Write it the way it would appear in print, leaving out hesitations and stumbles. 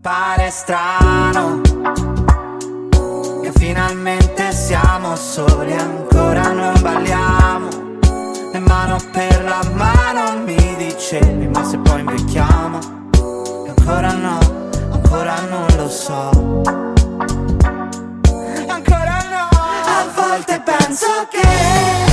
Pare strano che finalmente siamo soli, ancora non balliamo, e mano per la mano mi dicevi, ma se poi invecchiamo? E ancora no, ancora non lo so, ancora no. A volte penso che